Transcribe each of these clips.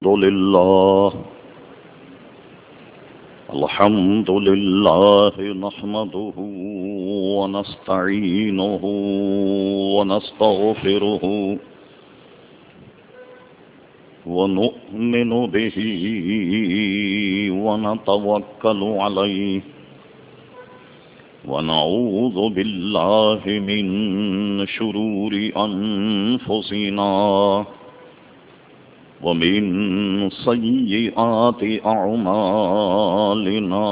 الحمد لله نحمده ونستعينه ونستغفره ونؤمن به ونتوكل عليه ونعوذ بالله من شرور أنفسنا ومن سيئات أعمالنا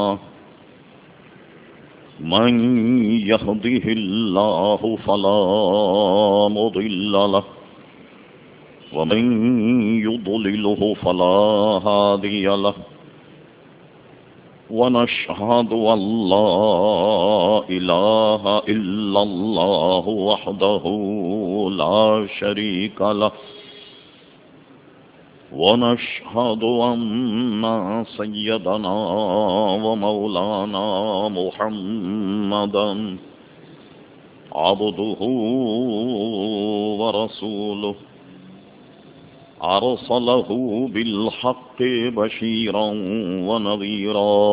من يهده الله فلا مضل له ومن يضلله فلا هادي له ونشهد أن لا إله إلا الله وحده لا شريك له ونشهد أن سيدنا ومولانا محمدا عبده ورسوله أرسله بالحق بشيرا ونذيرا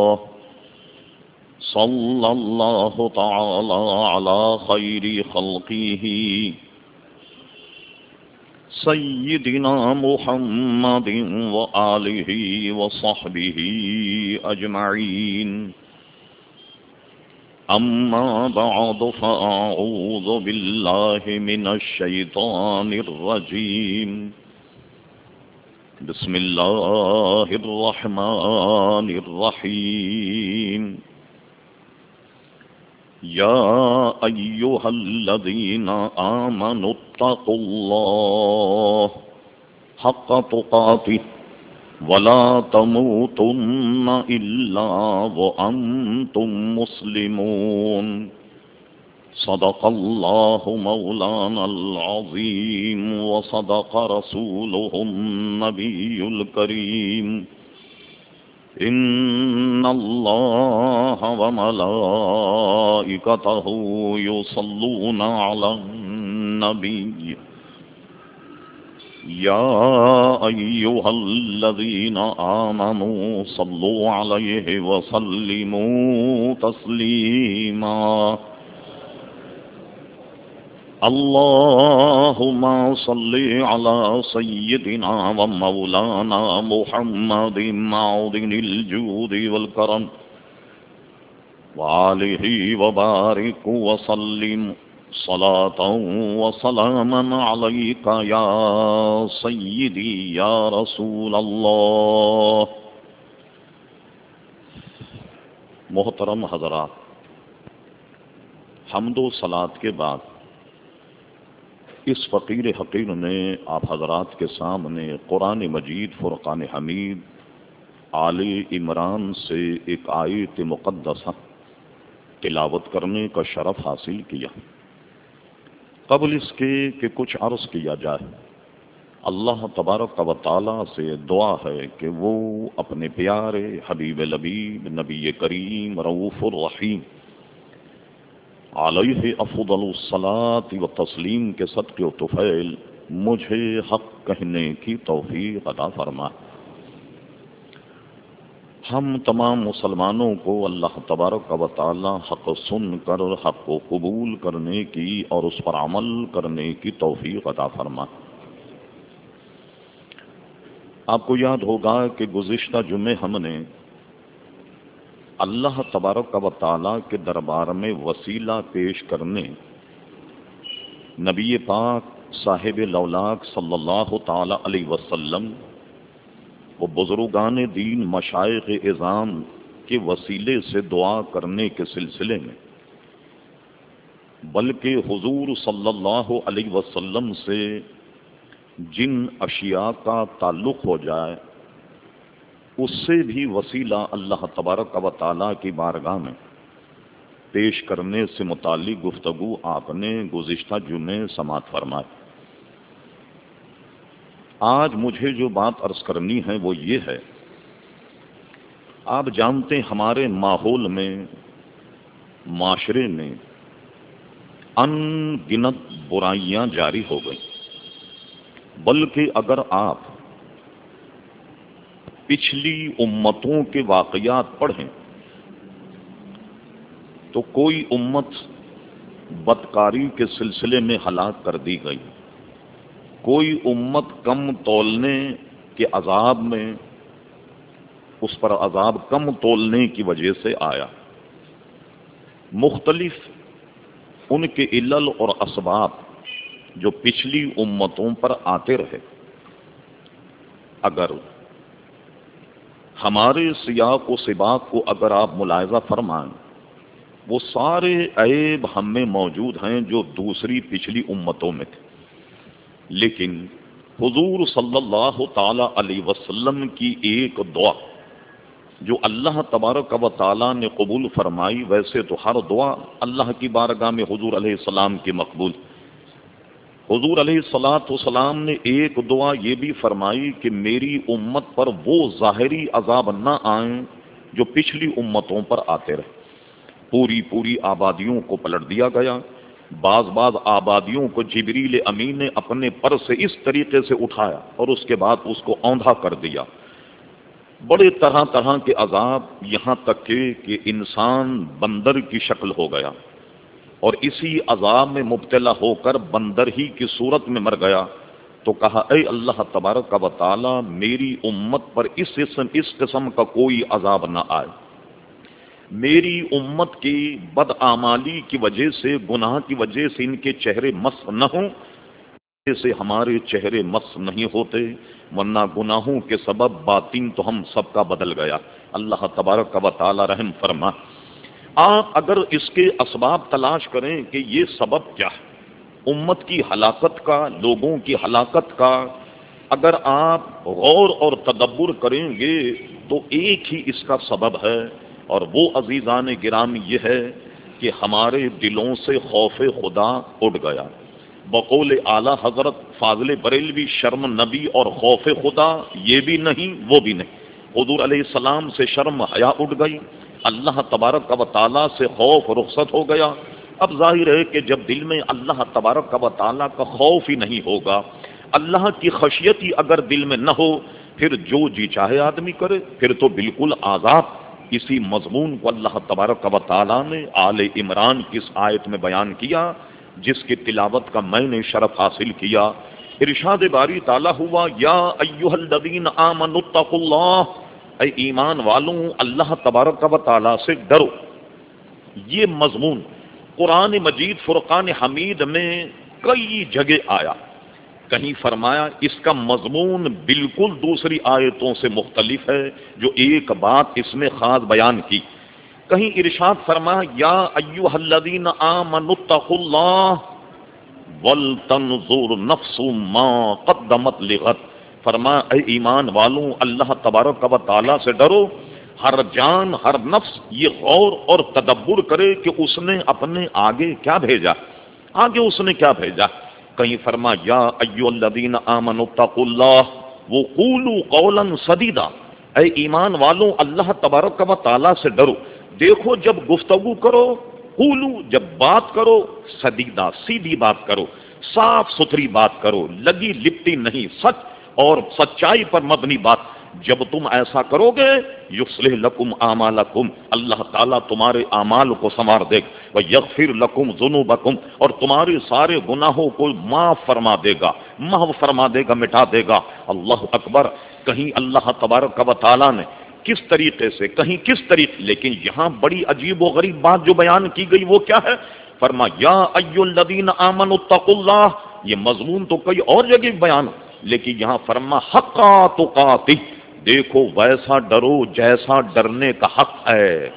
صلى الله تعالى على خير خلقه سيدنا محمد وآله وصحبه أجمعين أما بعد فأعوذ بالله من الشيطان الرجيم بسم الله الرحمن الرحيم يا أيها الذين آمنوا اتقوا الله حق تقاته ولا تموتن إلا وأنتم مسلمون صدق الله مولانا العظيم وصدق رسوله النبي الكريم إن الله وملائكته يصلون على النبي يا أيها الذين آمنوا صلوا عليه وسلموا تسليما اللهم صل على سيدنا ومولانا محمد معدن الجود والكرم وآله وبارك وسلم صلاة وسلاما عليك يا سيدي يا رسول الله. محترم حضرات، حمد و صلاۃ کے بعد اس فقیر حقیر نے آپ حضرات کے سامنے قرآن مجید فرقان حمید آل عمران سے ایک آیت مقدسہ تلاوت کرنے کا شرف حاصل کیا. قبل اس کے کہ کچھ عرض کیا جائے، اللہ تبارک و تعالی سے دعا ہے کہ وہ اپنے پیارے حبیب لبیب نبی کریم رؤوف الرحیم علیہ افضل الصلاۃ و تسلیم کے صدقے و طفیل مجھے حق کہنے کی توفیق عطا فرما. ہم تمام مسلمانوں کو اللہ تبارک و تعالی حق سن کر حق کو قبول کرنے کی اور اس پر عمل کرنے کی توفیق عطا فرما. آپ کو یاد ہوگا کہ گزشتہ جمعے ہم نے اللہ تبارک و تعالی کے دربار میں وسیلہ پیش کرنے نبی پاک صاحب لولاک صلی اللہ تعالی علیہ وسلم و بزرگان دین مشائخ اعظام کے وسیلے سے دعا کرنے کے سلسلے میں، بلکہ حضور صلی اللہ علیہ وسلم سے جن اشیاء کا تعلق ہو جائے اس سے بھی وسیلہ اللہ تبارک و تعالیٰ کی بارگاہ میں پیش کرنے سے متعلق گفتگو آپ نے گزشتہ جمعے سماعت فرمائی. آج مجھے جو بات عرض کرنی ہے وہ یہ ہے، آپ جانتے ہیں ہمارے ماحول میں، معاشرے میں ان گنت برائیاں جاری ہو گئیں، بلکہ اگر آپ پچھلی امتوں کے واقعات پڑھیں تو کوئی امت بدکاری کے سلسلے میں ہلاک کر دی گئی، کوئی امت کم تولنے کے عذاب میں اس پر عذاب کم تولنے کی وجہ سے آیا۔ مختلف ان کے علل اور اسباب جو پچھلی امتوں پر آتے رہے، اگر ہمارے سیاق و سباق کو اگر آپ ملاحظہ فرمائیں، وہ سارے عیب ہم میں موجود ہیں جو دوسری پچھلی امتوں میں تھے، لیکن حضور صلی اللہ تعالی علیہ وسلم کی ایک دعا جو اللہ تبارک و تعالیٰ نے قبول فرمائی، ویسے تو ہر دعا اللہ کی بارگاہ میں حضور علیہ السلام کی مقبول، حضور علیہ السلام نے ایک دعا یہ بھی فرمائی کہ میری امت پر وہ ظاہری عذاب نہ آئیں جو پچھلی امتوں پر آتے رہے۔ پوری آبادیوں کو پلٹ دیا گیا، بعض آبادیوں کو جبریل امین نے اپنے پر سے اس طریقے سے اٹھایا اور اس کے بعد اس کو اوندھا کر دیا۔ بڑے طرح کے عذاب، یہاں تک کہ انسان بندر کی شکل ہو گیا اور اسی عذاب میں مبتلا ہو کر بندر ہی کی صورت میں مر گیا۔ تو کہا اے اللہ تبارک و تعالی میری امت پر اس قسم کا کوئی عذاب نہ آئے، میری امت کی بدعمالی کی وجہ سے، گناہ کی وجہ سے ان کے چہرے مس نہ ہوں سے ہمارے چہرے مس نہیں ہوتے، ورنہ گناہوں کے سبب باطن تو ہم سب کا بدل گیا۔ اللہ تبارک و تعالی رحم فرما۔ آپ اگر اس کے اسباب تلاش کریں کہ یہ سبب کیا ہے امت کی ہلاکت کا، لوگوں کی ہلاکت کا، اگر آپ غور اور تدبر کریں گے تو ایک ہی اس کا سبب ہے، اور وہ عزیزان گرامی یہ ہے کہ ہمارے دلوں سے خوف خدا اٹھ گیا۔ بقول اعلی حضرت فاضل بریلوی شرم نبی اور خوف خدا یہ بھی نہیں وہ بھی نہیں، حضور علیہ السلام سے شرم حیا اٹھ گئی، اللہ تبارک و تعالیٰ سے خوف رخصت ہو گیا۔ اب ظاہر ہے کہ جب دل میں اللہ تبارک و تعالیٰ کا خوف ہی نہیں ہوگا، اللہ کی خشیت ہی اگر دل میں نہ ہو، پھر جو جی چاہے آدمی کرے، پھر تو بالکل آزاد۔ اسی مضمون کو اللہ تبارک و تعالیٰ نے آل عمران کی اس آیت میں بیان کیا جس کی تلاوت کا میں نے شرف حاصل کیا۔ ارشاد باری تعالیٰ ہوا یا ایھا الذین آمنوا اتقوا اللہ، اے ایمان والوں اللہ تبارک و تعالیٰ سے ڈرو۔ یہ مضمون قرآن مجید فرقان حمید میں کئی جگہ آیا، کہیں فرمایا اس کا مضمون بالکل دوسری آیتوں سے مختلف ہے جو ایک بات اس میں خاص بیان کی، کہیں ارشاد فرمایا یا ایھا الذین آمنوا اتقوا اللہ ولتنظر نفس ما قدمت لغد، فرمایا اے ایمان والوں اللہ تبارک و تعالیٰ سے ڈرو، ہر جان ہر نفس یہ غور اور تدبر کرے کہ اس نے اپنے آگے کیا بھیجا، آگے اس نے کیا بھیجا۔ کہیں فرمایا یا ایھا الذین آمنوا اتقوا اللہ وقولوا قولا سدیدا، اے ایمان والوں اللہ تبارک و تعالیٰ سے ڈرو، دیکھو جب گفتگو کرو، قولو جب بات کرو، سدیدہ سیدھی بات کرو، صاف ستھری بات کرو، لگی لپٹی نہیں، سچ اور سچائی پر مبنی بات۔ جب تم ایسا کرو گے یصلح لکم اعمالکم، اللہ تعالیٰ تمہارے اعمال کو سنوار دے گا، ویغفر لکم ذنوبکم، اور تمہارے سارے گناہوں کو معاف فرما دے گا، محو فرما دے گا، مٹا دے گا۔ اللہ اکبر۔ کہیں اللہ تبارک و تعالیٰ نے کس طریقے سے، کہیں کس طریقے، لیکن یہاں بڑی عجیب و غریب بات جو بیان کی گئی وہ کیا ہے؟ فرمایا یا ایھا الذین آمنوا اتقوا اللہ، یہ مضمون تو کئی اور جگہ بیان، لیکن یہاں فرما حق تقاتہ، دیکھو ویسا ڈرو جیسا ڈرنے کا حق ہے۔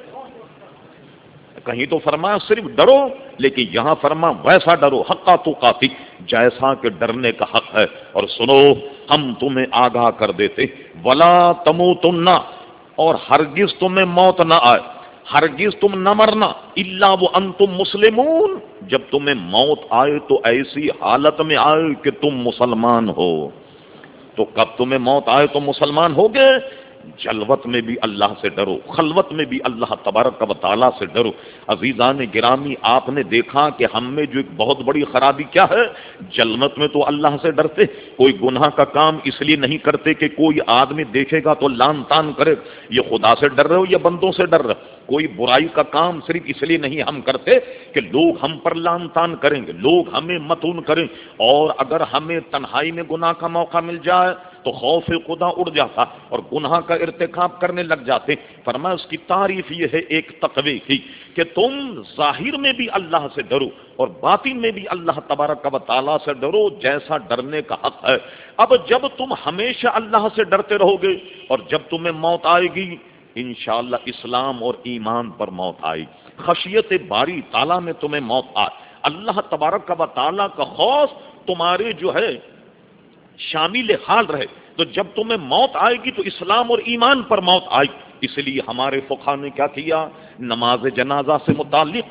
کہیں تو فرمایا صرف ڈرو، لیکن یہاں فرما ویسا ڈرو حق تقاتہ، جیسا کہ ڈرنے کا حق ہے۔ اور سنو ہم تمہیں آگاہ کر دیتے ولا تموتن، اور ہرگز تمہیں موت نہ آئے، ہرگز تم نہ مرنا الا وانتم مسلمون، جب تمہیں موت آئے تو ایسی حالت میں آئے کہ تم مسلمان ہو۔ تو کب تمہیں موت آئے تو مسلمان ہو گئے، جلوت میں بھی اللہ سے ڈرو، خلوت میں بھی اللہ تبارک و تعالیٰ سے ڈرو۔ عزیزان گرامی، آپ نے دیکھا کہ ہم میں جو ایک بہت بڑی خرابی کیا ہے، جلوت میں تو اللہ سے ڈرتے، کوئی گناہ کا کام اس لیے نہیں کرتے کہ کوئی آدمی دیکھے گا تو لان تان کرے، یہ خدا سے ڈر رہے ہو یا بندوں سے ڈر رہے؟ کوئی برائی کا کام صرف اس لیے نہیں ہم کرتے کہ لوگ ہم پر لان تان کریں گے، لوگ ہمیں متون کریں، اور اگر ہمیں تنہائی میں گناہ کا موقع مل جائے تو خوف خدا اڑ جاتا اور گناہ کا ارتکاب کرنے لگ جاتے۔ فرمایا اس کی تعریف یہ ہے ایک تقوی کی کہ تم ظاہر میں بھی اللہ سے ڈرو اور باطن میں بھی اللہ تبارک و تعالیٰ سے ڈرو جیسا ڈرنے کا حق ہے۔ اب جب تم ہمیشہ اللہ سے ڈرتے رہو گے اور جب تمہیں موت آئے گی، انشاءاللہ اسلام اور ایمان پر موت آئے، خشیت باری تعالیٰ میں تمہیں موت آئے، اللہ تبارک و تعالیٰ کا خوف تمہارے جو ہے شامل حال رہے، تو جب تمہیں موت آئے گی تو اسلام اور ایمان پر موت آئے۔ اس لیے ہمارے فقہا نے کیا کیا، نماز جنازہ سے متعلق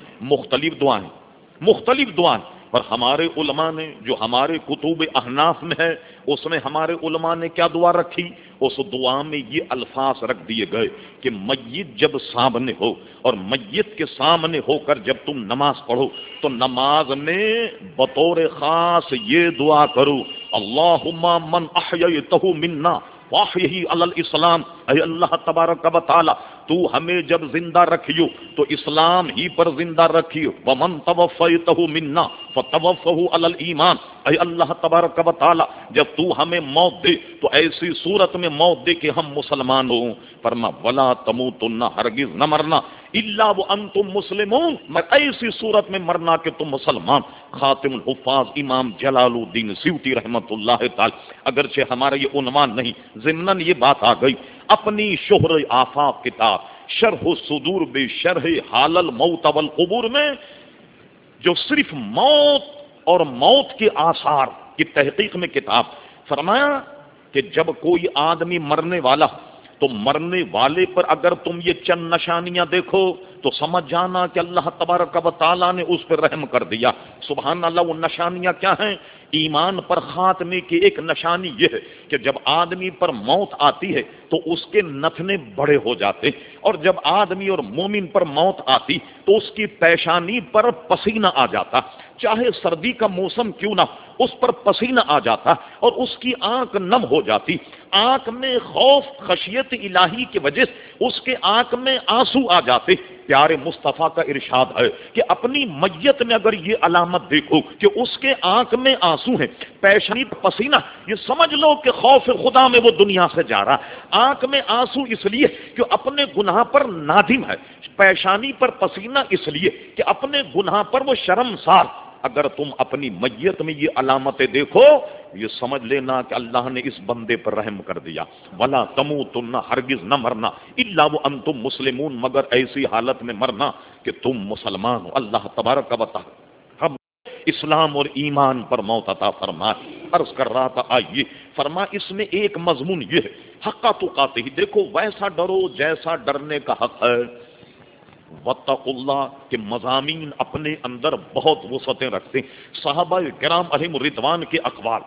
مختلف دعائیں اور ہمارے علماء نے جو ہمارے کتب احناف میں ہے اس میں ہمارے علماء نے کیا دعا رکھی، اس دعا میں یہ الفاظ رکھ دیے گئے کہ میت جب سامنے ہو اور میت کے سامنے ہو کر جب تم نماز پڑھو تو نماز میں بطور خاص یہ دعا کرو، اللہم من احییتہ منا واحیہ علی الاسلام، اے اللہ تبارک و تعالی تو ہمیں جب زندہ رکھیو تو اسلام ہی پر زندہ رکھیو، ومن توفیتہ منا فتوفہ علی الایمان، اے اللہ تبارک و تعالی جب تو ہمیں موت دے تو ایسی صورت میں موت دے کہ ہم مسلمان ہوں۔ فرما ولا تموتن، ہرگز نہ مرنا، الا وانتم مسلمون، ایسی صورت میں مرنا کہ تم مسلمان۔ خاتم الحفاظ امام جلال الدین سیوطی رحمت اللہ تعالی، اگرچہ ہمارا یہ عنوان نہیں، ضمناً یہ بات آ گئی، اپنی شہر آفاق کتاب شرح الصدور بے شرح حال الموت والقبور میں جو صرف موت اور موت کے آثار کی تحقیق میں کتاب، فرمایا کہ جب کوئی آدمی مرنے والا تو مرنے والے پر اگر تم یہ چند نشانیاں دیکھو تو سمجھ جانا کہ اللہ تبارک و تعالیٰ نے اس پر رحم کر دیا۔ سبحان اللہ، وہ نشانیاں کیا ہیں؟ ایمان پر خاتمے کی ایک نشانی یہ ہے کہ جب آدمی پر موت آتی ہے تو اس کے نتنے بڑے ہو جاتے، اور جب آدمی اور مومن پر موت آتی تو اس کی پیشانی پر پسینہ آ جاتا، چاہے سردی کا موسم کیوں نہ، اس پر پسینہ آ جاتا اور اس کی آنکھ نم ہو جاتی، آنکھ میں خوف خشیت الہی کی وجہ سے اس کے آنکھ میں آنسو آ جاتے۔ پیارے مصطفیٰ کا ارشاد ہے کہ اپنی میت میں اگر یہ علامت دیکھو کہ اس کے آنکھ میں آنسو ہیں، پیشانی پر پسینہ، یہ سمجھ لو کہ خوف خدا میں وہ دنیا سے جا رہا۔ آنکھ میں آنسو اس لیے کہ اپنے گناہ پر نادم ہے، پیشانی پر پسینہ اس لیے کہ اپنے گناہ پر وہ شرمسار۔ اگر تم اپنی میت میں یہ علامتیں دیکھو، یہ سمجھ لینا کہ اللہ نے اس بندے پر رحم کر دیا۔ ولا تموتن، ہرگز نہ مرنا، الا وانتم مسلمون، مگر ایسی حالت میں مرنا کہ تم مسلمان ہو۔ اللہ تبارک و تعالی ہم اسلام اور ایمان پر موت عطا فرمائے۔ عرض کر رہا تھا، آئیے فرما اس میں ایک مضمون یہ ہے، حق تقاتہ، دیکھو ویسا ڈرو جیسا ڈرنے کا حق ہے۔ واتقوا اللہ کے مضامین اپنے اندر بہت وسعتیں رکھتے ہیں۔ صحابہ کرام علیہم رضوان کے اقوال،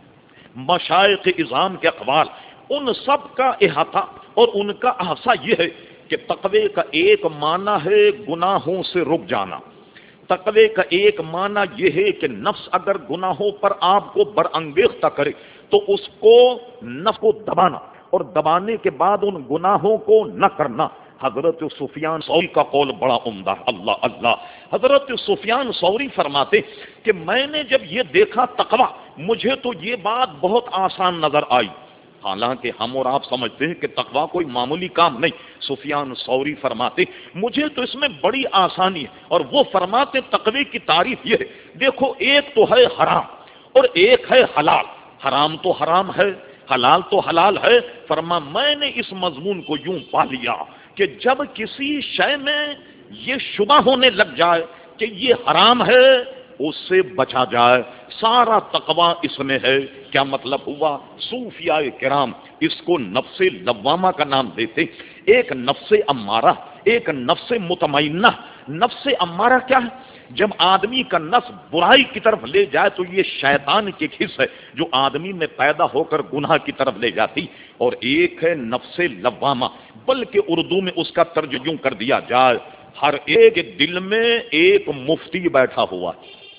مشائخ اعظام کے اقوال، ان سب کا احاطہ اور ان کا احاطہ یہ ہے کہ تقوی کا ایک معنی ہے گناہوں سے رک جانا، تقوی کا ایک معنی یہ ہے کہ نفس اگر گناہوں پر آپ کو برانگیختہ کرے تو اس کو نفس کو دبانا اور دبانے کے بعد ان گناہوں کو نہ کرنا۔ حضرت سفیان ثوری کا قول بڑا عمدہ ہے، اللہ اللہ۔ حضرت سفیان ثوری فرماتے کہ میں نے جب یہ دیکھا تقوی، مجھے تو یہ بات بہت آسان نظر آئی، حالانکہ ہم اور آپ سمجھتے ہیں کہ تقوی کوئی معمولی کام نہیں۔ سفیان ثوری فرماتے مجھے تو اس میں بڑی آسانی ہے، اور وہ فرماتے تقوی کی تعریف یہ ہے، دیکھو ایک تو ہے حرام اور ایک ہے حلال، حرام تو حرام ہے، حلال تو حلال ہے۔ فرما میں نے اس مضمون کو یوں پا لیا کہ جب کسی شے میں یہ شبہ ہونے لگ جائے کہ یہ حرام ہے، اس سے بچا جائے، سارا تقوی اس میں ہے۔ کیا مطلب ہوا؟ صوفیاء کرام اس کو نفس لوامہ کا نام دیتے، ایک نفس امارہ، ایک نفس مطمئنہ۔ نفس امارہ کیا ہے؟ جب آدمی کا نفس برائی کی طرف لے جائے تو یہ شیطان کی ایک حص ہے جو آدمی میں پیدا ہو کر گناہ کی طرف لے جاتی، اور ایک ہے نفس لوامہ، بلکہ اردو میں اس کا ترجمہ کر دیا جائے ہر ایک کے دل میں ایک مفتی بیٹھا ہوا،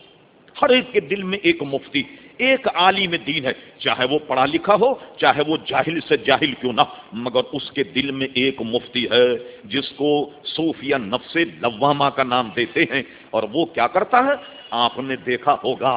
ہر ایک کے دل میں ایک مفتی، ایک عالم دین ہے، چاہے وہ پڑھا لکھا ہو چاہے وہ جاہل سے جاہل کیوں نہ، مگر اس کے دل میں ایک مفتی ہے جس کو صوفیہ نفس لوامہ کا نام دیتے ہیں۔ اور وہ کیا کرتا ہے؟ آپ نے دیکھا ہوگا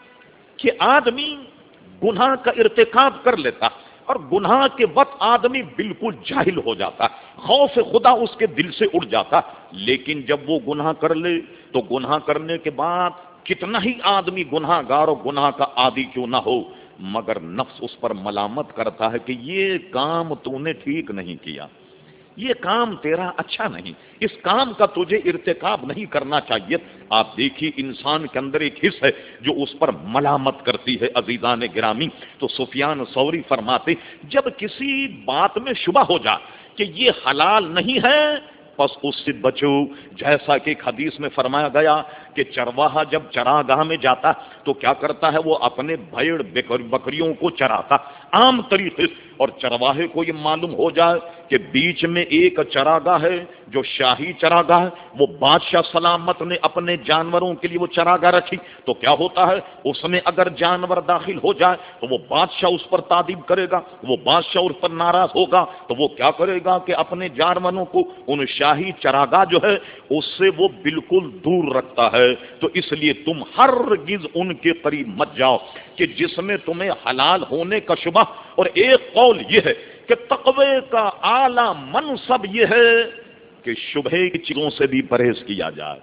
کہ آدمی گناہ کا ارتکاب کر لیتا اور گناہ کے وقت آدمی بالکل جاہل ہو جاتا، خوف خدا اس کے دل سے اڑ جاتا، لیکن جب وہ گناہ کر لے تو گناہ کرنے کے بعد کتنا ہی آدمی گناہ گار اور گناہ کا عادی کیوں نہ ہو، مگر نفس اس پر ملامت کرتا ہے کہ یہ کام تو نے ٹھیک نہیں کیا، یہ کام تیرا اچھا نہیں، اس کام کا تجھے ارتکاب نہیں کرنا چاہیے۔ آپ دیکھیے انسان کے اندر ایک حص ہے جو اس پر ملامت کرتی ہے۔ عزیزان گرامی، تو سفیان ثوری فرماتے جب کسی بات میں شبہ ہو جائے کہ یہ حلال نہیں ہے پس اس سے بچو، جیسا کہ ایک حدیث میں فرمایا گیا کہ چرواہا جب چراگاہ میں جاتا تو کیا کرتا ہے؟ وہ اپنے بھیڑ بکریوں کو چراتا عام طریقے سے، اور چرواہے کو یہ معلوم ہو جائے کہ بیچ میں ایک چراگاہ ہے جو شاہی چراگاہ ہے، وہ بادشاہ سلامت نے اپنے جانوروں کے لیے وہ چراگاہ رکھی، تو کیا ہوتا ہے اس میں اگر جانور داخل ہو جائے تو وہ بادشاہ اس پر تعدیب کرے گا، وہ بادشاہ اس پر ناراض ہوگا تو وہ کیا کرے گا کہ اپنے جانوروں کو ان شاہی چراگاہ جو ہے اس سے وہ بالکل دور رکھتا ہے۔ تو اس لیے تم ہرگز ان کے قریب مت جاؤ کہ جس میں تمہیں حلال ہونے کا شبہ، اور ایک قول یہ ہے کہ تقوی کا اعلیٰ منصب یہ ہے کہ شبہ کی چیزوں سے بھی پرہیز کیا جائے،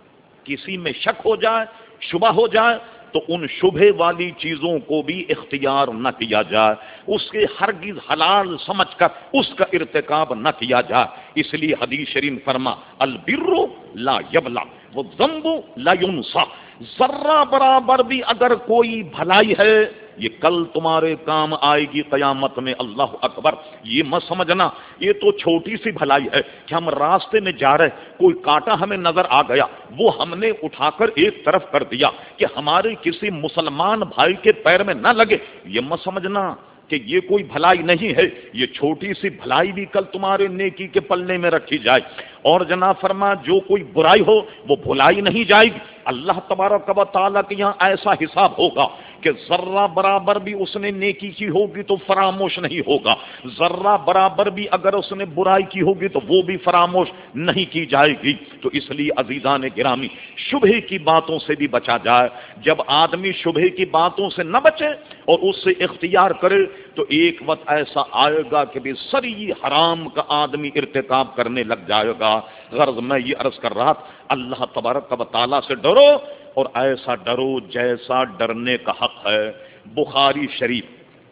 کسی میں شک ہو جائے شبہ ہو جائے تو ان شبہ والی چیزوں کو بھی اختیار نہ کیا جائے، اس کے ہرگز حلال سمجھ کر اس کا ارتکاب نہ کیا جائے۔ اس لیے حدیث شریف فرما البر لا یبلا والذنب لا ینسا، ذرہ برابر بھی اگر کوئی بھلائی ہے یہ کل تمہارے کام آئے گی قیامت میں۔ اللہ اکبر، یہ مت سمجھنا یہ تو چھوٹی سی بھلائی ہے کہ ہم راستے میں جا رہے کوئی کانٹا ہمیں نظر آ گیا وہ ہم نے اٹھا کر ایک طرف کر دیا کہ ہمارے کسی مسلمان بھائی کے پیر میں نہ لگے، یہ مت سمجھنا کہ یہ کوئی بھلائی نہیں ہے، یہ چھوٹی سی بھلائی بھی کل تمہارے نیکی کے پلنے میں رکھی جائے۔ اور جناب فرما جو کوئی برائی ہو وہ بھلائی نہیں جائے گی، اللہ تبارک و تعالیٰ کے یہاں ایسا حساب ہوگا کہ ذرہ برابر بھی اس نے نیکی کی ہوگی تو فراموش نہیں ہوگا، ذرہ برابر بھی اگر اس نے برائی کی ہوگی تو وہ بھی فراموش نہیں کی جائے گی۔ تو اس لیے عزیزان گرامی شبہ کی باتوں سے بھی بچا جائے۔ جب آدمی شبہ کی باتوں سے نہ بچے اور اس سے اختیار کرے تو ایک وقت ایسا آئے گا کہ بھی سری حرام کا آدمی ارتکاب کرنے لگ جائے گا۔ غرض میں یہ عرض کر رہا اللہ تبارک و تعالیٰ سے ڈرو اور ایسا ڈرو جیسا ڈرنے کا حق ہے۔ بخاری شریف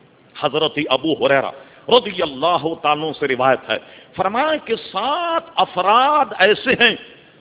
حضرت ابو ہریرہ رضی اللہ تعالیٰ سے روایت ہے، فرمایا کہ 7 افراد ایسے ہیں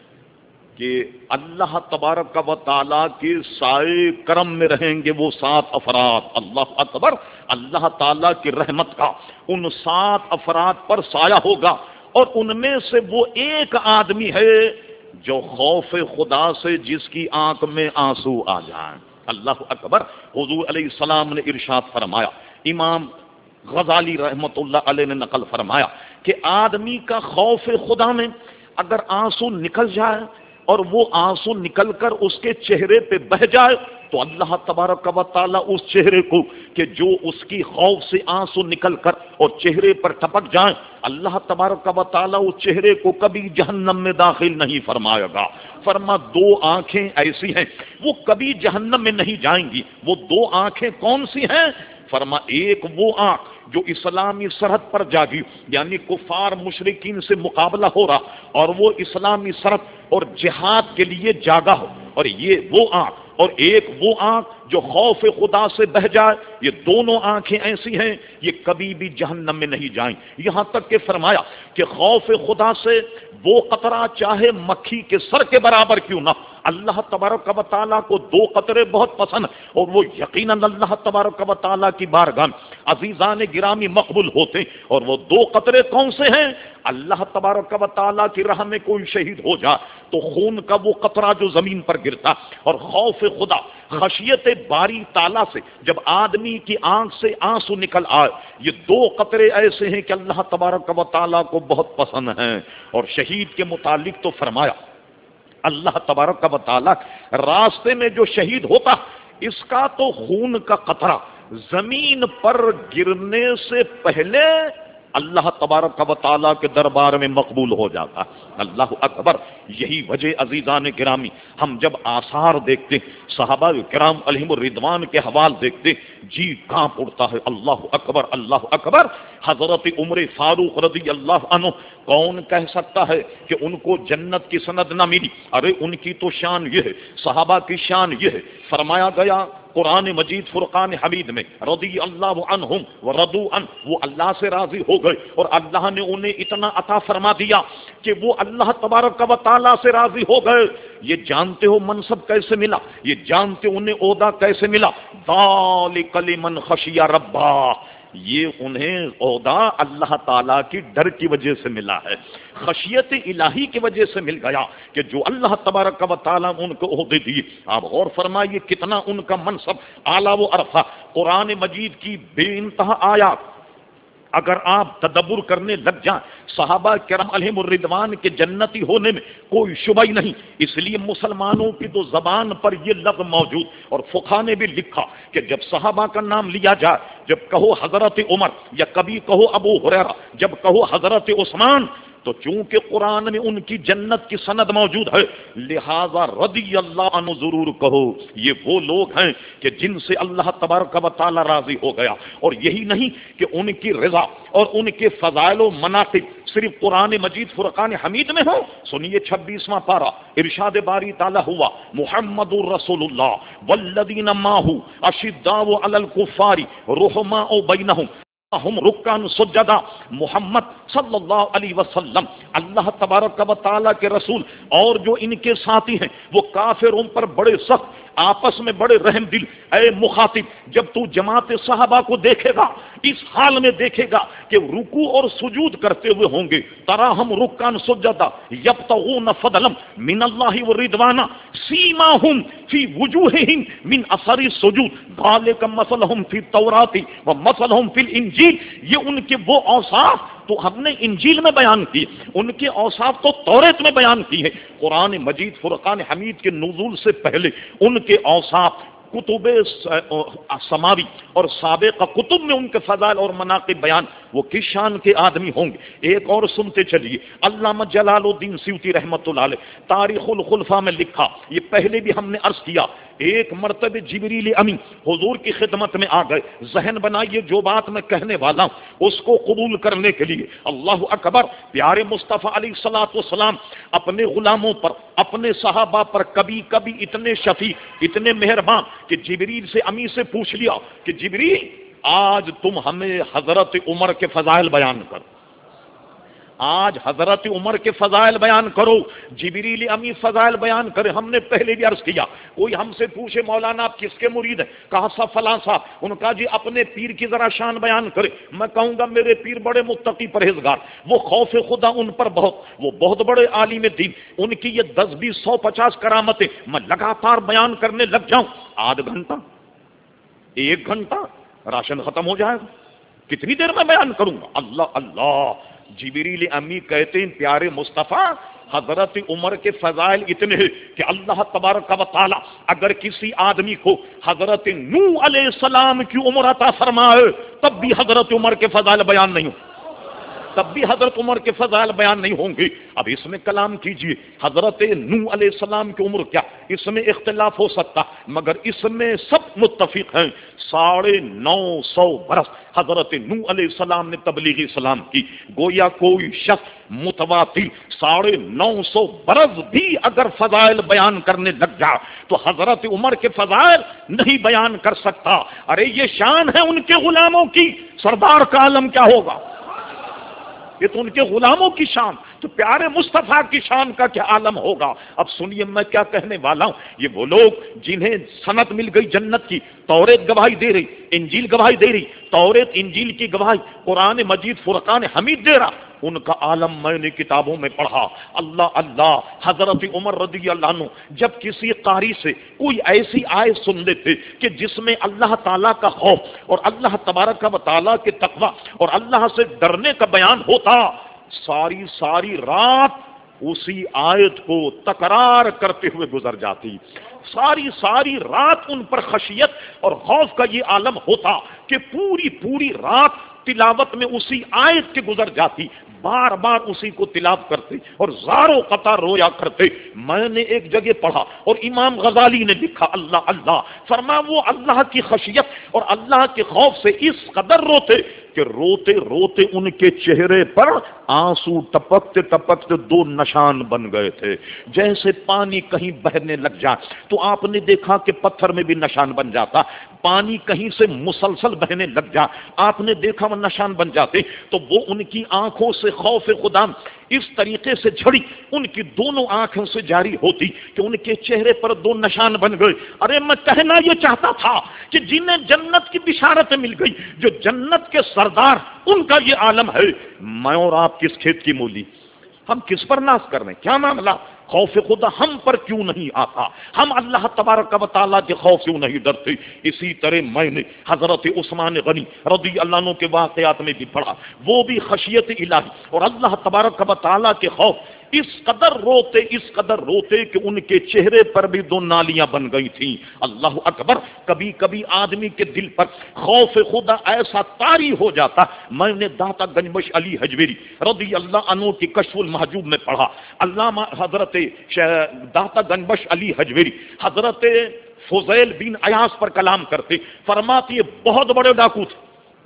کہ اللہ تبارک و تعالیٰ کے سائے کرم میں رہیں گے۔ وہ 7 افراد، اللہ اکبر، اللہ تعالیٰ کی رحمت کا ان 7 افراد پر سایہ ہوگا، اور ان میں سے وہ ایک آدمی ہے جو خوف خدا سے جس کی آنکھ میں آنسو آ جائیں۔ اللہ اکبر، حضور علیہ السلام نے ارشاد فرمایا، امام غزالی رحمت اللہ علیہ نے نقل فرمایا کہ آدمی کا خوف خدا میں اگر آنسو نکل جائے اور وہ آنسو نکل کر اس کے چہرے پہ بہ جائے تو اللہ تبارک و تعالیٰ اس چہرے کو کہ جو اس کی خوف سے آنسو نکل کر اور چہرے پر ٹپک جائیں، اللہ تبارک و تعالیٰ اس چہرے کو کبھی جہنم میں داخل نہیں فرمائے گا۔ فرما 2 آنکھیں ایسی ہیں وہ کبھی جہنم میں نہیں جائیں گی۔ وہ 2 آنکھیں کون سی ہیں؟ فرما ایک وہ آنکھ جو اسلامی سرحد پر جاگی، یعنی کفار مشرکین سے مقابلہ ہو رہا اور وہ اسلامی سرحد اور جہاد کے لیے جاگا ہو، اور یہ وہ آنکھ، اور ایک وہ آنکھ جو خوف خدا سے بہ جائے، یہ دونوں آنکھیں ایسی ہیں یہ کبھی بھی جہنم میں نہیں جائیں۔ یہاں تک کہ فرمایا کہ خوف خدا سے وہ قطرہ چاہے مکھی کے سر کے برابر کیوں نہ، اللہ تبارک و تعالیٰ کو دو قطرے بہت پسند اور وہ یقیناً اللہ تبارک و تعالیٰ کی بارگاہ عزیزان گرامی مقبول ہوتے، اور وہ دو قطرے کون سے ہیں؟ اللہ تبارک و تعالیٰ کی راہ میں کوئی شہید ہو جائے تو خون کا وہ قطرہ جو زمین پر گرتا، اور خوف خدا خشیت باری تعالیٰ سے جب آدمی کی آنکھ سے آنسو نکل آئے، یہ دو قطرے ایسے ہیں کہ اللہ تبارک و تعالیٰ کو بہت پسند ہیں۔ اور شہید کے متعلق تو فرمایا اللہ تبارک و تعالیٰ راستے میں جو شہید ہوتا اس کا تو خون کا قطرہ زمین پر گرنے سے پہلے اللہ تبارک و تعالیٰ کے دربار میں مقبول ہو جاتا۔ اللہ اکبر۔ یہی وجہ عزیزان گرامی ہم جب آثار دیکھتے صحابہ کرام علیہم الرضوان کے حوال دیکھتے جی کانپ اڑتا ہے۔ اللہ اکبر اللہ اکبر۔ حضرت عمر فاروق رضی اللہ عنہ، کون کہہ سکتا ہے کہ ان کو جنت کی سند نہ ملی؟ ارے ان کی تو شان یہ ہے، صحابہ کی شان یہ ہے، فرمایا گیا قرآن مجید فرقان حمید میں رضی اللہ عنہم ورضوا عنہ، وہ اللہ سے راضی ہو گئے اور اللہ نے انہیں اتنا عطا فرما دیا کہ وہ اللہ تبارک و تعالیٰ سے راضی ہو گئے۔ یہ جانتے ہو منصب کیسے ملا؟ یہ جانتے ہو انہیں عہدہ کیسے ملا؟ ذالک لمن خشی ربہ، یہ انہیں عہدہ اللہ تعالیٰ کی ڈر کی وجہ سے ملا ہے، خشیت الہی کی وجہ سے مل گیا کہ جو اللہ تبارک و تعالیٰ ان کو عہدے دیے۔ آپ غور فرمائیے کتنا ان کا منصب اعلیٰ و ارفع۔ قرآن مجید کی بے انتہا آیات اگر آپ تدبر کرنے لگ جائیں، صحابہ کرام علیہم الرضوان کے جنتی ہونے میں کوئی شبہ ہی نہیں۔ اس لیے مسلمانوں کی تو زبان پر یہ لفظ موجود، اور فقہا نے بھی لکھا کہ جب صحابہ کا نام لیا جائے، جب کہو حضرت عمر یا کبھی کہو ابو ہریرہ، جب کہو حضرت عثمان، تو چونکہ قرآن میں ان کی جنت کی سند موجود ہے لہذا رضی اللہ عنہ ضرور کہو۔ یہ وہ لوگ ہیں کہ جن سے اللہ تبارک و تعالی راضی ہو گیا۔ اور یہی نہیں کہ ان کی رضا اور ان کے فضائل و مناقب صرف قرآن مجید فرقان حمید میں ہو۔ سنیے 26واں پارہ ارشاد باری تعالی ہوا محمد الرسول اللہ والذین معہ اشداء علی الکفار رحماء بینہم ہم رکان سجدہ، محمد صلی اللہ علیہ وسلم اللہ تبارک و تعالیٰ کے رسول اور جو ان کے ساتھی ہیں وہ کافروں پر بڑے سخت، آپس میں بڑے رحم دل۔ اے مخاطب، جب تو جماعت صحابہ کو دیکھے گا اس حال میں دیکھے گا کہ رکوع اور سجود کرتے ہوئے ہوں گے، تراہم رکان سجدہ یبتغون فضلا من اللہ ورضوانا سیماہم فی وجوہہم من اثر السجود ذالک مثلہم فی التوراۃ ومثلہم فی الانجیل۔ یہ ان کے وہ اوصاف تو ہم نے انجیل میں بیان کی، ان کے اوصاف تو توریت میں بیان کی ہے۔ قرآن مجید فرقان حمید کے نزول سے پہلے ان کے اوصاف کتب سماوی اور سابقہ کتب میں ان کے فضائل اور مناقب بیان، وہ کس شان کے آدمی ہوں گے۔ ایک اور سنتے چلیے، علامہ جلال الدین سیوطی رحمۃ اللہ علیہ تاریخ الخلفاء میں لکھا، یہ پہلے بھی ہم نے عرض کیا، ایک مرتبہ جبریل امین حضور کی خدمت میں آ گئے۔ ذہن بنائیے جو بات میں کہنے والا ہوں اس کو قبول کرنے کے لیے۔ اللہ اکبر۔ پیارے مصطفیٰ علیہ الصلوۃ والسلام اپنے غلاموں پر، اپنے صحابہ پر کبھی کبھی اتنے شفیق، اتنے مہربان کہ جبریل سے امی سے پوچھ لیا کہ جبریل آج تم ہمیں حضرت عمر کے فضائل بیان کر، آج حضرت عمر کے فضائل بیان کرو۔ جبریل امی فضائل بیان کرے۔ ہم نے پہلے بھی عرض کیا، کوئی ہم سے پوچھے مولانا آپ کس کے مرید ہیں، کہا صاحب فلاں صاحب، ان کا جی اپنے پیر کی ذرا شان بیان کرے۔ میں کہوں گا میرے پیر بڑے متقی پرہیزگار، وہ خوف خدا ان پر بہت، وہ بہت بڑے عالم دین، ان کی یہ 10 20 100 50 کرامتیں میں لگاتار بیان کرنے لگ جاؤں، آدھ گھنٹہ 1 گھنٹہ راشن ختم ہو جائے گا، کتنی دیر میں بیان کروں گا۔ اللہ اللہ۔ جبریل امی کہتے ہیں پیارے مصطفیٰ حضرت عمر کے فضائل اتنے ہیں کہ اللہ تبارک و تعالی اگر کسی آدمی کو حضرت نوح علیہ السلام کی عمر عطا فرمائے تب بھی حضرت عمر کے فضائل بیان نہیں ہو۔ تب بھی حضرت عمر کے فضائل بیان نہیں ہوں گے۔ اب اس میں کلام کیجئے، حضرت نوح علیہ السلام کی عمر کیا، اس میں اختلاف ہو سکتا، مگر اس میں سب متفق ہیں 950 برس حضرت نوح علیہ السلام نے تبلیغ اسلام کی۔ گویا کوئی شخص متواتر 950 برس بھی اگر فضائل بیان کرنے لگ جا تو حضرت عمر کے فضائل نہیں بیان کر سکتا۔ ارے یہ شان ہے ان کے غلاموں کی، سردار کا عالم کیا ہوگا؟ یہ تو ان کے غلاموں کی شان، تو پیارے مصطفیٰ کی شان کا کیا عالم ہوگا؟ اب سنیے میں کیا کہنے والا ہوں۔ یہ وہ لوگ جنہیں سند مل گئی جنت کی، توریت گواہی دے رہی، انجیل گواہی دے رہی، توریت انجیل کی گواہی قرآن مجید فرقان حمید دے رہا، ان کا عالم میں نے کتابوں میں پڑھا۔ اللہ اللہ، حضرت عمر رضی اللہ عنہ جب کسی قاری سے کوئی ایسی آیت سن لیتے کہ جس میں اللہ تعالیٰ کا خوف اور اللہ تبارک و تعالیٰ کے تقوی اور اللہ سے ڈرنے کا بیان ہوتا، ساری رات اسی آیت کو تکرار کرتے ہوئے گزر جاتی۔ ساری رات ان پر خشیت اور خوف کا یہ عالم ہوتا کہ پوری رات تلاوت میں اسی آیت کے گزر جاتی، بار بار اسی کو تلاوت کرتے اور زاروں قطار رویا کرتے۔ میں نے ایک جگہ پڑھا اور امام غزالی نے لکھا، اللہ اللہ، فرمایا وہ اللہ کی خشیت اور اللہ کے خوف سے اس قدر روتے کہ روتے روتے ان کے چہرے پر آنسو ٹپکتے ٹپکتے 2 نشان بن گئے تھے۔ جیسے پانی کہیں بہنے لگ جائے تو آپ نے دیکھا کہ پتھر میں بھی نشان بن جاتا، پانی کہیں سے مسلسل بہنے لگ جائے آپ نے دیکھا وہ نشان بن جاتے، تو وہ ان کی آنکھوں سے خوف خدا اس طریقے سے جھڑی، ان کی دونوں آنکھوں سے جاری ہوتی کہ ان کے چہرے پر 2 نشان بن گئے۔ ارے میں کہنا یہ چاہتا تھا کہ جنہیں جنت کی بشارت مل گئی، جو جنت کے سردار، ان کا یہ عالم ہے۔ میں اور آپ کس کھیت کی مولی، ہم کس پر ناز کر رہے ہیں؟ کیا معاملہ؟ خوف خدا ہم پر کیوں نہیں آتا؟ ہم اللہ تبارک و تعالیٰ کے خوف کیوں نہیں ڈرتے؟ اسی طرح میں نے حضرت عثمان غنی رضی اللہ عنہ کے واقعات میں بھی پڑھا، وہ بھی خشیت الہی اور اللہ تبارک و تعالیٰ کے خوف اس قدر روتے کہ ان کے چہرے پر بھی 2 نالیاں بن گئی تھیں۔ اللہ اکبر، کبھی کبھی آدمی کے دل پر خوف خدا ایسا طاری ہو جاتا۔ میں نے داتا گنجبخش علی حجویری رضی اللہ عنہ کی کشف المحجوب میں پڑھا، علامہ حضرت داتا گنجبخش علی حجویری حضرت فضیل بن عیاض پر کلام کرتے، فرماتے یہ بہت بڑے ڈاکو تھے،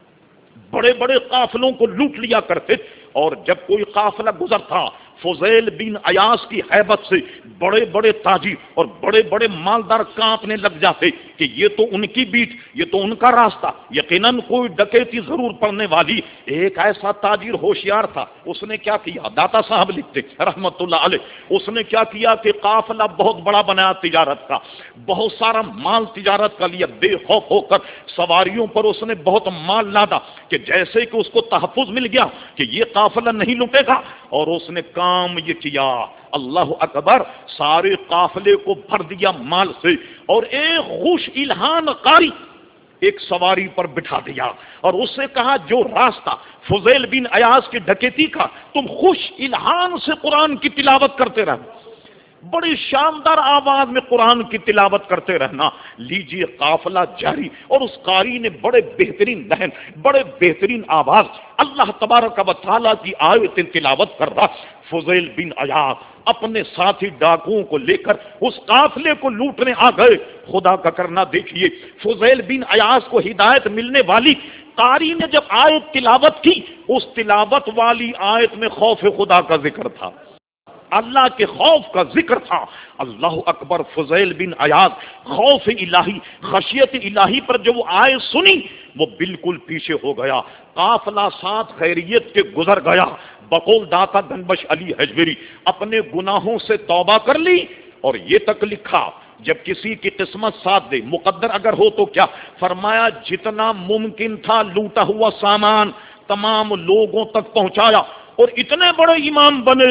بڑے بڑے قافلوں کو لوٹ لیا کرتے، اور جب کوئی قافلہ گزرتا فضیل بن عیاض کی ہیبت سے بڑے بڑے تاجر اور بڑے بڑے مالدار کانپنے لگ جاتے کہ یہ تو ان کی بیٹ، یہ تو ان کا راستہ، یقیناً کوئی ڈکیتی ضرور پڑنے والی۔ ایک ایسا تاجر ہوشیار تھا، اس نے کیا کیا، داتا صاحب لکھتے رحمت اللہ علیہ، اس نے کیا کیا کہ قافلہ بہت بڑا بنایا تجارت کا، بہت سارا مال تجارت کا لیا، بے خوف ہو کر سواریوں پر اس نے بہت مال لادا کہ جیسے کہ اس کو تحفظ مل گیا کہ یہ قافلہ نہیں لوٹے گا، اور اس نے کام یہ کیا، اللہ اکبر، سارے قافلے کو بھر دیا مال سے، اور ایک خوش الہان قاری ایک سواری پر بٹھا دیا اور اس سے کہا جو راستہ فضیل بن عیاض کی ڈکیتی کا تم خوش الہان سے قرآن کی تلاوت کرتے رہنا، بڑی شاندار آواز میں قرآن کی تلاوت کرتے رہنا، لیجیے قافلہ جاری، اور اس قاری نے بڑے بہترین لہن، بڑے بہترین آواز اللہ تبارک و تعالیٰ کی آیتیں تلاوت کر رہا۔ فضیل بن عیاض اپنے ساتھی ڈاکوؤں کو لے کر اس قافلے کو لوٹنے آ گئے۔ خدا کا کرنا دیکھیے، فضیل بن عیاض کو ہدایت ملنے والی قاری نے جب آیت تلاوت کی، اس تلاوت والی آیت میں خوف خدا کا ذکر تھا، اللہ کے خوف کا ذکر تھا۔ اللہ اکبر، فضیل بن عیاض خوف الہی، خشیت الہی پر جو وہ آیت سنی وہ بالکل پیچھے ہو گیا، قافلہ ساتھ خیریت کے گزر گیا۔ بقول داتا گنجبخش علی حجویری اپنے گناہوں سے توبہ کر لی، اور یہ تک لکھا جب کسی کی قسمت ساتھ دے، مقدر اگر ہو تو کیا، فرمایا جتنا ممکن تھا لوٹا ہوا سامان تمام لوگوں تک پہنچایا، اور اتنے بڑے امام بنے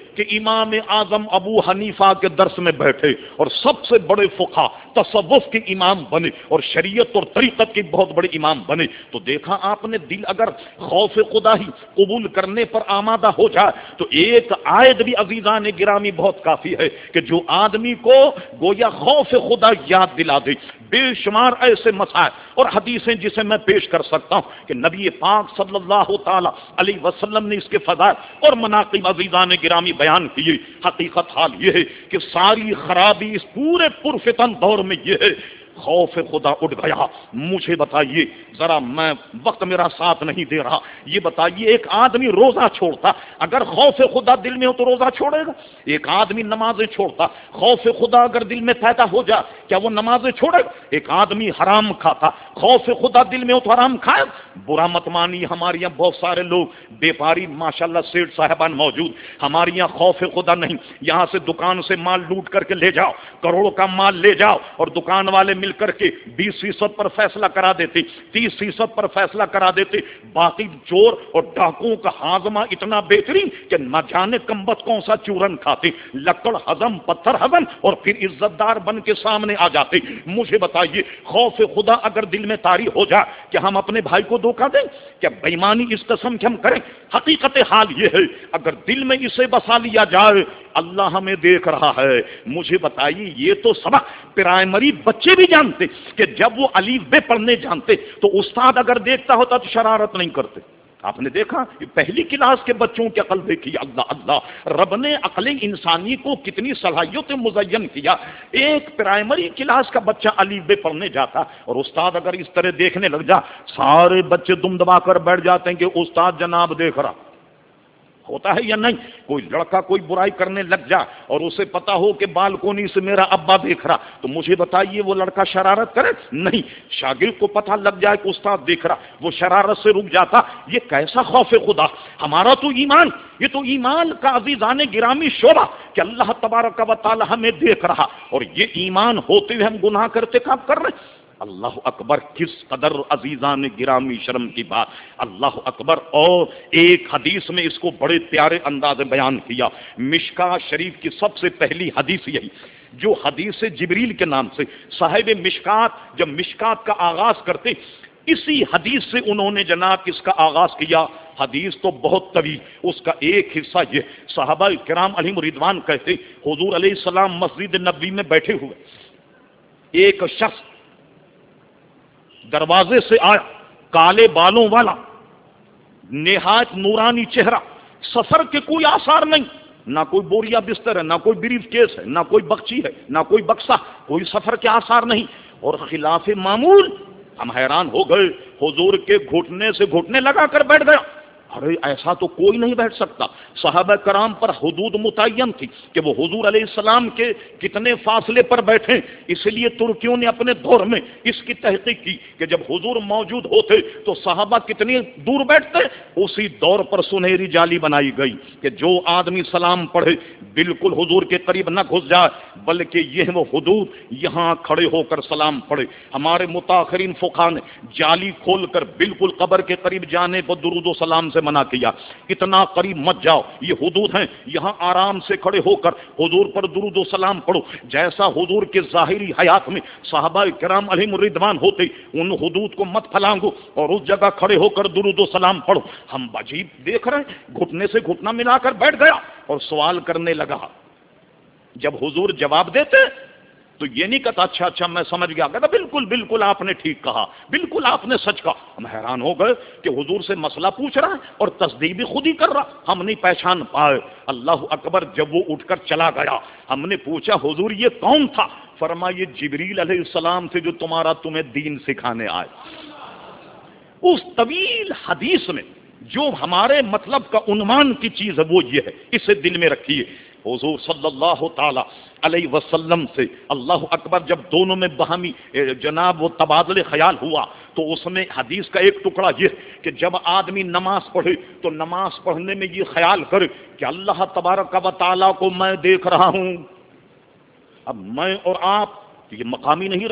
کہ امام اعظم ابو حنیفہ کے درس میں بیٹھے اور سب سے بڑے فقہا تصوف کے امام بنے اور شریعت اور طریقت کے بہت بڑے امام بنے، تو دیکھا آپ نے دل اگر خوف خدا ہی قبول کرنے پر آمادہ ہو جائے تو ایک آیت بھی عزیزان گرامی بہت کافی ہے کہ جو آدمی کو گویا خوف خدا یاد دلا دے۔ بے شمار ایسے مسائل اور حدیثیں جسے میں پیش کر سکتا ہوں کہ نبی پاک صلی اللہ تعالی علیہ وسلم نے اس کے فضائل اور مناقب عزیزان گرامی بیان کیے۔ حقیقت حال یہ ہے کہ ساری خرابی اس پورے پرفتن دور میں یہ ہے خوف خدا اٹھ گیا۔ مجھے بتائیے ذرا، میں وقت میرا ساتھ نہیں دے رہا، یہ بتائیے ایک آدمی روزہ چھوڑتا اگر خوف خدا دل میں ہو تو روزہ چھوڑے گا؟ ایک آدمی نمازیں چھوڑتا خوف خدا اگر دل میں پیدا ہو جائے کیا وہ نمازیں چھوڑے گا؟ ایک آدمی حرام کھاتا خوف خدا دل میں ہو تو حرام کھائے؟ برا مت مانی، ہمارے یہاں بہت سارے لوگ بیپاری ماشاءاللہ سیٹ صاحبان موجود، ہمارے یہاں خوف خدا نہیں، یہاں سے دکان سے مال لوٹ کر کے لے جاؤ، کروڑوں کا مال لے جاؤ اور دکان والے مل کر کے 20% پر فیصلہ کرا دیتے، 30% پر فیصلہ کرا دیتے، باقی چور اور ڈاکوؤں کا ہاضمہ اتنا بہترین کہ نہ جانے کمبخت کون سا چورن کھاتے، لکڑ ہضم پتھر ہضم اور پھر عزت دار بن کے سامنے آ جاتے۔ مجھے بتائیے خوف خدا اگر دل میں طاری ہو جائے کہ ہم اپنے بھائی کو دھوکہ دیں؟ کیا بےایمانی اس قسم کی ہم کریں؟ حقیقت حال یہ ہے اگر دل میں اسے بسا لیا جائے اللہ ہمیں دیکھ رہا ہے۔ مجھے بتائیے یہ تو سبق پرائمری بچے بھی جانتے کہ جب وہ الف بے پڑھنے جانتے تو استاد اگر دیکھتا ہوتا تو شرارت نہیں کرتے۔ آپ نے دیکھا یہ پہلی کلاس کے بچوں کی عقل دیکھی، اللہ اللہ، رب نے عقل انسانی کو کتنی صلاحیت مزین کیا۔ ایک پرائمری کلاس کا بچہ الف بے پڑھنے جاتا اور استاد اگر اس طرح دیکھنے لگ جا سارے بچے دم دبا کر بیٹھ جاتے ہیں کہ استاد جناب دیکھ رہا۔ ہوتا ہے یا نہیں؟ کوئی لڑکا کوئی برائی کرنے لگ جا اور اسے پتا ہو کہ بالکونی سے میرا ابا دیکھ رہا تو مجھے بتائیے وہ لڑکا شرارت کرے؟ نہیں۔ شاگرد کو پتہ لگ جائے کہ استاد دیکھ رہا وہ شرارت سے رک جاتا۔ یہ کیسا خوف خدا؟ ہمارا تو ایمان، یہ تو ایمان کا عزیزان گرامی شعبہ کہ اللہ تبارک و تعالی ہمیں دیکھ رہا، اور یہ ایمان ہوتے ہوئے ہم گناہ کرتے کام کر رہے ہیں۔ اللہ اکبر، کس قدر عزیزان گرامی شرم کی بات، اللہ اکبر۔ اور ایک حدیث میں اس کو بڑے پیارے انداز میں بیان کیا، مشکاہ شریف کی سب سے پہلی حدیث یہی جو حدیث جبریل کے نام سے صاحب مشکات جب مشکات کا آغاز کرتے اسی حدیث سے انہوں نے جناب اس کا آغاز کیا۔ حدیث تو بہت طویل، اس کا ایک حصہ یہ صحابہ کرام علیہم رضوان کہتے حضور علیہ السلام مسجد نبوی میں بیٹھے ہوئے، ایک شخص دروازے سے آیا، کالے بالوں والا، نہایت نورانی چہرہ، سفر کے کوئی آثار نہیں، نہ کوئی بوریا بستر ہے، نہ کوئی بریف کیس ہے، نہ کوئی بخچی ہے، نہ کوئی بکسا، کوئی سفر کے آثار نہیں، اور خلاف معمول ہم حیران ہو گئے، حضور کے گھٹنے سے گھٹنے لگا کر بیٹھ گیا۔ ارے ایسا تو کوئی نہیں بیٹھ سکتا۔ صحابہ کرام پر حدود متعین تھی کہ وہ حضور علیہ السلام کے کتنے فاصلے پر بیٹھے، اس لیے ترکیوں نے اپنے دور میں اس کی تحقیق کی کہ جب حضور موجود ہوتے تو صحابہ کتنی دور بیٹھتے۔ اسی دور پر سنہری جالی بنائی گئی کہ جو آدمی سلام پڑھے بالکل حضور کے قریب نہ گھس جائے، بلکہ یہ وہ حدود یہاں کھڑے ہو کر سلام پڑھے۔ ہمارے متاخرین فقہا نے جالی کھول کر بالکل قبر کے قریب جانے کو درود و سلام سے منع کیا، اتنا قریب مت جاؤ، یہ حدود ہیں، یہاں آرام سے کھڑے ہو کر حضور پر درود و سلام پڑھو۔ جیسا حضور کے ظاہری حیات میں صحابہ کرام علیہم رضوان ہوتے، ان حدود کو مت پھلانگو اور اس جگہ کھڑے ہو کر درود و سلام پڑھو۔ ہم عجیب دیکھ رہے ہیں، گھٹنے سے گھٹنا ملا کر بیٹھ گیا اور سوال کرنے لگا۔ جب حضور جواب دیتے تو یہ نہیں کہتا اچھا اچھا میں سمجھ گیا، کہتا بالکل بالکل آپ نے ٹھیک کہا، بالکل آپ نے سچ کہا۔ ہم حیران ہو گئے کہ حضور سے مسئلہ پوچھ رہا ہے اور تصدیق بھی خود ہی کر رہا، ہم نہیں پہچان پائے۔ اللہ اکبر۔ جب وہ اٹھ کر چلا گیا ہم نے پوچھا حضور یہ کون تھا؟ فرمایا یہ جبریل علیہ السلام تھے جو تمہیں دین سکھانے آئے۔ اس طویل حدیث میں جو ہمارے مطلب کا عنوان کی چیز ہے وہ یہ ہے، اسے دل میں رکھیے۔ حضور صلی اللہ تعالی علیہ وسلم سے اللہ اکبر جب دونوں میں باہمی جناب وہ تبادلے خیال ہوا تو اس میں حدیث کا ایک ٹکڑا یہ کہ جب آدمی نماز پڑھے تو نماز پڑھنے میں یہ خیال کرے کہ اللہ تبارک و تعالیٰ کو میں دیکھ رہا ہوں۔ اب میں اور آپ یہ مقامی نہیں رکھ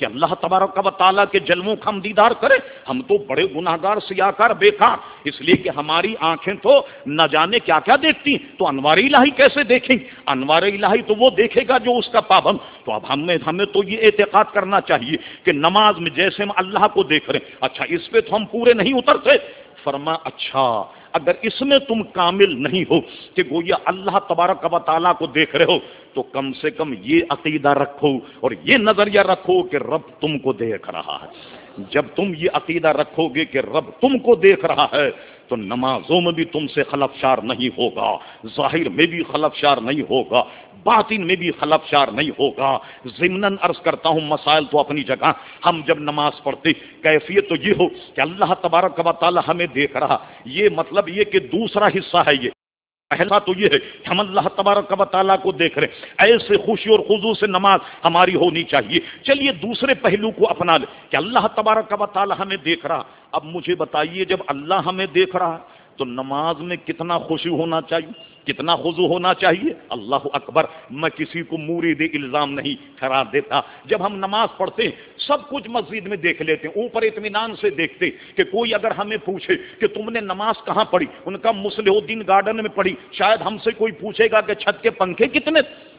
کہ اللہ تبارک و تعالیٰ کے جلووں کا ہم دیدار کریں؟ ہم تو بڑے گناہگار سیاکار بیکار، اس لیے کہ ہماری آنکھیں تو نہ جانے کیا کیا دیکھتی، تو انوار الہی کیسے دیکھیں؟ انوار الہی تو وہ دیکھے گا جو اس کا پابند۔ تو اب ہمیں تو یہ اعتقاد کرنا چاہیے کہ نماز میں جیسے ہم اللہ کو دیکھ رہے ہیں، اچھا اس پہ تو ہم پورے نہیں اترتے۔ فرما اچھا اگر اس میں تم کامل نہیں ہو کہ گویا اللہ تبارک و تعالیٰ کو دیکھ رہے ہو، تو کم سے کم یہ عقیدہ رکھو اور یہ نظریہ رکھو کہ رب تم کو دیکھ رہا ہے۔ جب تم یہ عقیدہ رکھو گے کہ رب تم کو دیکھ رہا ہے تو نمازوں میں بھی تم سے خلفشار نہیں ہوگا، ظاہر میں بھی خلفشار نہیں ہوگا، باطن میں بھی خلفشار نہیں ہوگا۔ ضمناً عرض کرتا ہوں مسائل تو اپنی جگہ، ہم جب نماز پڑھتے کیفیت تو یہ ہو کہ اللہ تبارک و تعالی ہمیں دیکھ رہا، یہ مطلب یہ کہ دوسرا حصہ ہے، یہ پہلا تو یہ ہے کہ ہم اللہ تبارک و تعالیٰ کو دیکھ رہے ہیں، ایسے خوشی اور خضوع سے نماز ہماری ہونی چاہیے۔ چلیے دوسرے پہلو کو اپنا لیں کہ اللہ تبارک و تعالیٰ ہمیں دیکھ رہا۔ اب مجھے بتائیے جب اللہ ہمیں دیکھ رہا تو نماز میں کتنا خوشی ہونا چاہیے، کتنا خضوع ہونا چاہیے؟ اللہ اکبر! میں کسی کو مورد الزام نہیں قرار دیتا۔ جب ہم نماز پڑھتے ہیں سب کچھ مسجد میں دیکھ لیتے ہیں، اوپر اطمینان سے دیکھتے کہ کوئی اگر ہمیں پوچھے کہ تم نے نماز کہاں پڑھی، ان کا مصلح الدین گارڈن میں پڑھی، شاید ہم سے کوئی پوچھے گا کہ چھت کے پنکھے کتنے،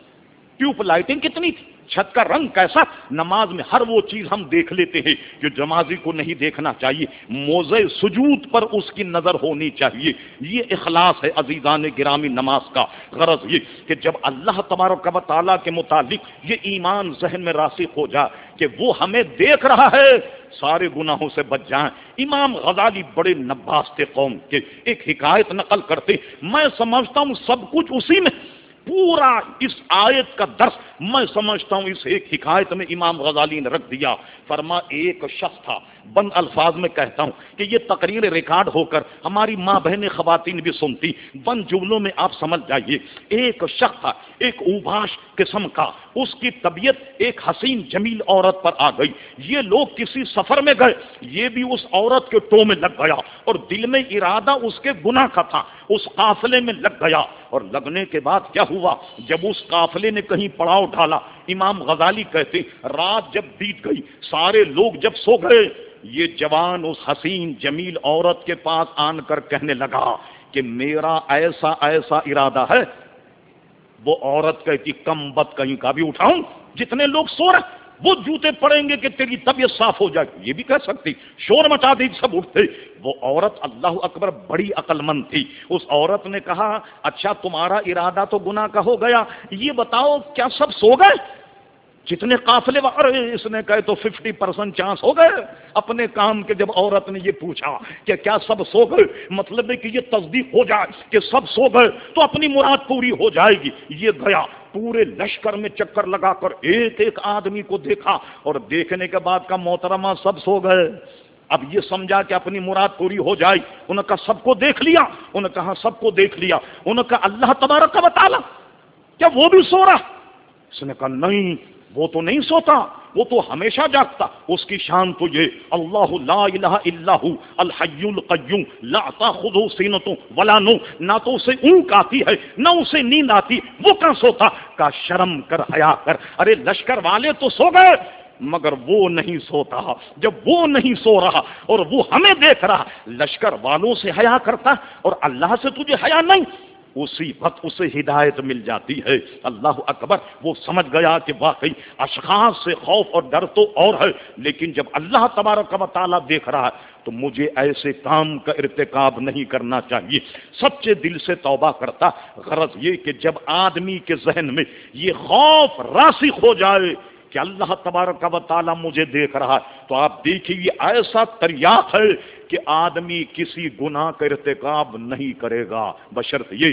ٹیوب لائٹیں کتنی تھی، چھت کا رنگ کیسا۔ نماز میں ہر وہ چیز ہم دیکھ لیتے ہیں جو نمازی کو نہیں دیکھنا چاہیے۔ موضع سجود پر اس کی نظر ہونی چاہیے۔ یہ اخلاص ہے عزیزان گرامی نماز کا۔ غرض یہ کہ جب اللہ تبارک و تعالیٰ کے متعلق یہ ایمان ذہن میں راسخ ہو جائے کہ وہ ہمیں دیکھ رہا ہے، سارے گناہوں سے بچ جائیں۔ امام غزالی بڑے نباست قوم کے ایک حکایت نقل کرتے، میں سمجھتا ہوں سب کچھ اسی میں، پورا اس آیت کا درس میں سمجھتا ہوں اس ایک حکایت میں امام غزالی نے رکھ دیا۔ فرما ایک شخص تھا، بند الفاظ میں کہتا ہوں کہ یہ تقریر ریکارڈ ہو کر ہماری ماں بہنیں خواتین بھی سنتی، بند جملوں میں آپ سمجھ جائیے۔ ایک شخص تھا، ایک اوباش قسم کا، اس کی طبیعت ایک حسین جمیل عورت پر آ گئی۔ یہ لوگ کسی سفر میں گئے، یہ بھی اس عورت کے ٹو میں لگ گیا اور دل میں ارادہ اس کے گناہ کا تھا، اس قافلے میں لگ گیا۔ اور لگنے کے بعد کیا ہوا، جب اس قافلے نے کہیں پڑاؤ ڈالا، امام غزالی کہتے رات جب بیت گئی، سارے لوگ جب سو گئے، یہ جوان اس حسین جمیل عورت کے پاس آن کر کہنے لگا کہ میرا ایسا ایسا ارادہ ہے۔ وہ عورت کہتی کم بد کہیں کا بھی اٹھاؤں، جتنے لوگ سو رہے وہ جوتے پڑیں گے کہ تیری طبیعت صاف ہو جائے، یہ بھی کہہ سکتی، شور مچا دی، سب اٹھتے۔ وہ عورت اللہ اکبر بڑی عقل مند تھی، اس عورت نے کہا اچھا تمہارا ارادہ تو گناہ کا ہو گیا، یہ بتاؤ کیا سب سو گئے جتنے قافلے؟ ارے اس نے کہے تو 50% چانس ہو گئے اپنے کام کے۔ جب عورت نے یہ پوچھا کہ کیا سب سو گئے، مطلب ہے کہ یہ تصدیق ہو جائے کہ سب سو گئے تو اپنی مراد پوری ہو جائے گی۔ یہ گیا پورے لشکر میں چکر لگا کر ایک ایک آدمی کو دیکھا، اور دیکھنے کے بعد کا محترمہ سب سو گئے۔ اب یہ سمجھا کہ اپنی مراد پوری ہو جائے، انہوں نے کہا سب کو دیکھ لیا، انہوں نے کہا سب کو دیکھ لیا، انہوں نے کہا اللہ تبارک و تعالی کیا وہ بھی سو رہا؟ اس نے کہا نہیں وہ تو نہیں سوتا، وہ تو ہمیشہ جاگتا، اس کی شان تو یہ اللہ لا الہ الا ہو الحی القیوم لا تاخذہ سینۃ ولا نوم، نہ تو اسے اونگ آتی ہے نہ اسے نیند آتی، وہ کہاں سوتا؟ کا شرم کر، حیا کر۔ ارے لشکر والے تو سو گئے مگر وہ نہیں سوتا۔ جب وہ نہیں سو رہا اور وہ ہمیں دیکھ رہا، لشکر والوں سے حیا کرتا اور اللہ سے تجھے حیا نہیں، اسی وقت اسے ہدایت مل جاتی ہے۔ اللہ اکبر! وہ سمجھ گیا کہ واقعی اشخاص سے خوف اور ڈر تو اور ہے، لیکن جب اللہ تبارک و تعالیٰ دیکھ رہا ہے تو مجھے ایسے کام کا ارتکاب نہیں کرنا چاہیے، سچے دل سے توبہ کرتا۔ غرض یہ کہ جب آدمی کے ذہن میں یہ خوف راسخ ہو جائے کہ اللہ تبارک و تعالیٰ مجھے دیکھ رہا ہے، تو آپ دیکھیے یہ ایسا تریاق ہے کہ آدمی کسی گناہ کا ارتکاب نہیں کرے گا، بشرط یہ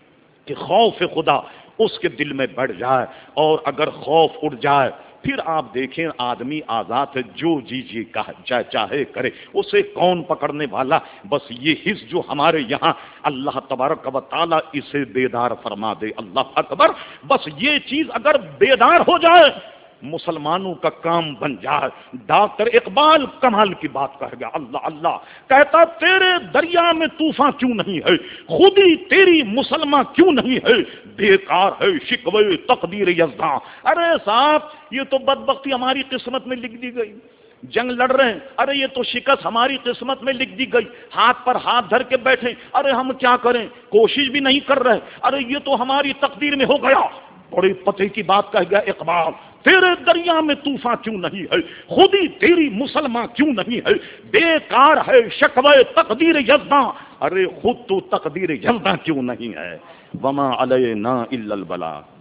کہ خوف خدا اس کے دل میں بڑھ جائے۔ اور اگر خوف اٹھ جائے پھر آپ دیکھیں آدمی آزاد ہے، جو جی چاہے کرے، اسے کون پکڑنے والا؟ بس یہ حص جو ہمارے یہاں اللہ تبارک و تعالیٰ اسے بیدار فرما دے۔ اللہ اکبر! بس یہ چیز اگر بیدار ہو جائے مسلمانوں کا کام بن جائے۔ ڈاکٹر اقبال کمال کی بات کہہ گیا، اللہ اللہ، کہتا تیرے دریا میں طوفان کیوں نہیں ہے، خودی تیری مسلمان کیوں نہیں ہے، بیکار ہے شکوے تقدیر یزداں۔ ارے صاحب یہ تو بدبختی ہماری قسمت میں لکھ دی گئی، جنگ لڑ رہے ہیں، ارے یہ تو شکست ہماری قسمت میں لکھ دی گئی، ہاتھ پر ہاتھ دھر کے بیٹھے، ارے ہم کیا کریں، کوشش بھی نہیں کر رہے، ارے یہ تو ہماری تقدیر میں ہو گیا۔ بڑے پتے کی بات کہہ گیا اقبال، تیرے دریا میں طوفان کیوں نہیں ہے، خودی تیری مسلمان کیوں نہیں ہے، بیکار ہے شکوے تقدیر یزداں۔ ارے خود تو تقدیر یزداں کیوں نہیں ہے، وما علینا الا البلاغ۔